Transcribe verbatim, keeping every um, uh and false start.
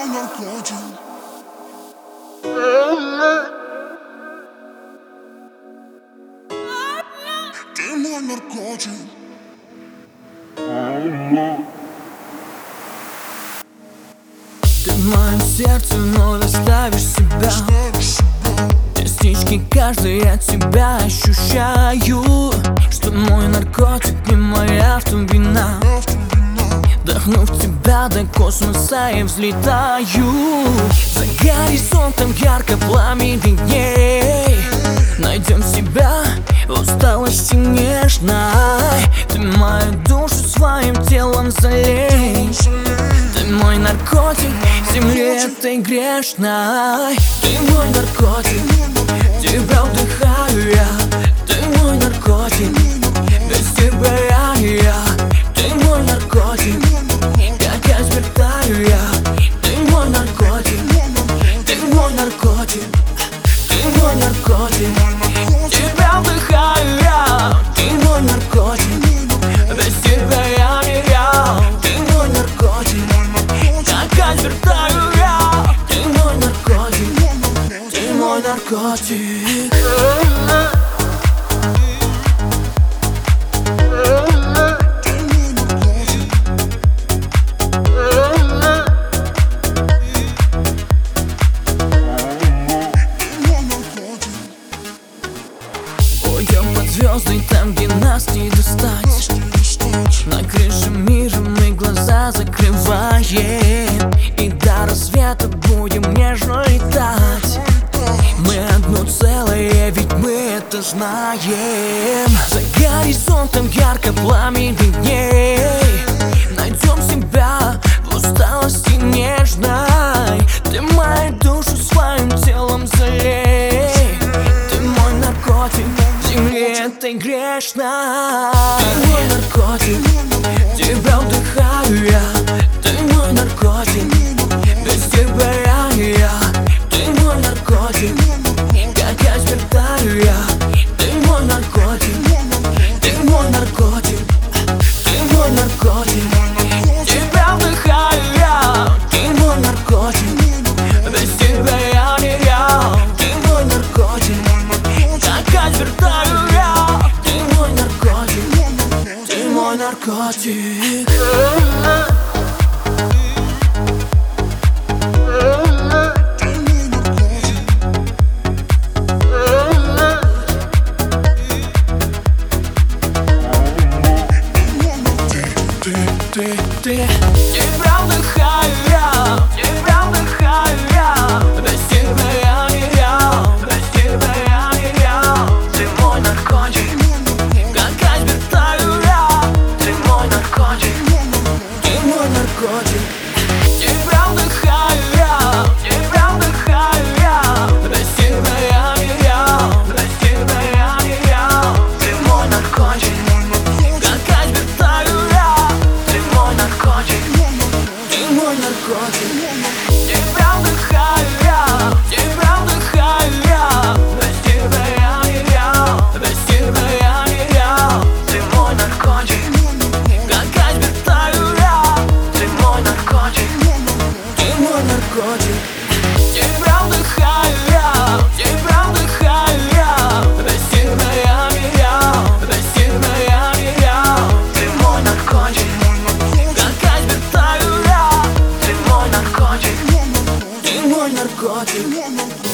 мой наркотик. Ты мой наркотик. Ты в моем сердце вновь оставишь себя. Частички каждой от тебя ощущаю, что мой наркотик не моя вина. Вдохнув тебя до космоса я взлетаю. За горизонтом ярко пламенней найдем себя в усталости нежной. Ты мою душу своим телом залей. Ты мой наркотик в земле этой грешной. Ты мой наркотик, тебя вдыхаю я. Ты мой наркотик, без тебя я не я. Ты мой наркотик, как я смертаю я. Ты мой наркотик, ты мой наркотик, ты мой наркотик, тебя вдыхаю я. Ты мой наркотик, без тебя я не я. Ты мой наркотик, как я смертаю я. Ты мой наркотик, ты мой наркотик. Уйдем под звезды, там, где нас не достать. На крыше мира мы глаза закрываем, и до рассвета будем нежно летать. Мы одно целое, ведь мы это знаем. За горизонтом ярко пламенней найдем себя в усталости нежной. Ты мою душу своим телом залей. Ты мой наркотик в земле этой грешной. Ты мой наркотик, тебя вдыхаю я. Ты мой наркотик, без тебя я не я. Ты мой наркотик, как я смертаю я. Ты мой наркотик, ты мой наркотик, ты мой наркотик, тебя вдыхаю я. Ты мой наркотик, без тебя я не я. Ты мой наркотик, как я смертаю я. Ты мой наркотик, ты мой наркотик. Ты, ты, тебя вдыхаю я, тебя вдыхаю я. Без тебя я не я, без тебя я не я. Ты мой наркотик, как я смертаю я. Ты мой наркотик, ты мой наркотик, тебя вдыхаю я, тебя вдыхаю я. Без тебя я не я, без тебя я не я. Ты мой наркотик, как я смертаю я. Ты мой наркотик, ты мой наркотик, тебя вдыхаю я, тебя вдыхаю я. Без тебя я не я, без тебя я не я. Ты мой наркотик, как я смертаю я. Ты мой наркотик, ты мой наркотик, тебя вдыхаю я, тебя вдыхаю я. Без тебя я не я, без тебя я не я. Ты мой наркотик, как я смертаю я. Ты мой наркотик, ты мой наркотик.